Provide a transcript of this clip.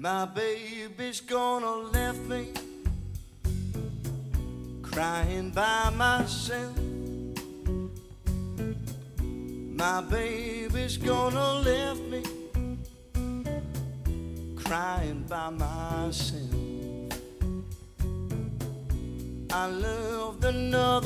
My baby's gonna left me crying by myself. My baby's gonna left me crying by myself. I loved another